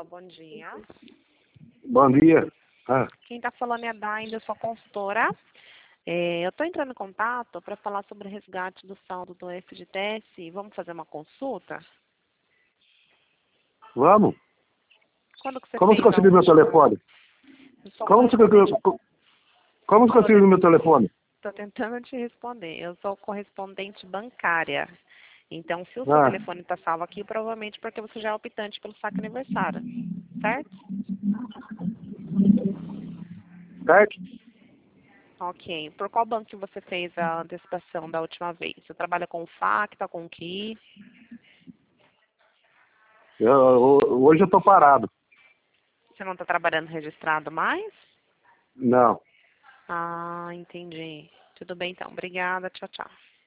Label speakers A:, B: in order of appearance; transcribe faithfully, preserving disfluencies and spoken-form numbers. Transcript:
A: Alô, bom dia.
B: Bom dia. Ah,
A: Quem está falando é a Dain, eu sou consultora. É, eu estou entrando em contato para falar sobre o resgate do saldo do F G T S. Vamos fazer uma consulta?
B: vamos?
A: Quando que você
B: Como você
A: fez a
B: conseguiu meu
A: última?
B: telefone?
A: Eu sou
B: Como você
A: correspondente.
B: conseguiu, como você conseguiu meu telefone?
A: Estou tentando te responder. Eu sou correspondente bancária. Então, se o seu
B: Ah,
A: telefone está salvo aqui, provavelmente porque você já é optante pelo saque aniversário, certo?
B: certo?
A: Ok. Por qual banco que você fez a antecipação da última vez? Você trabalha com o Facta, com o Q I?
B: Eu, eu- hoje eu tô parado.
A: Você não está trabalhando registrado mais?
B: Não.
A: Ah, entendi. Tudo bem então. Obrigada. Tchau, tchau.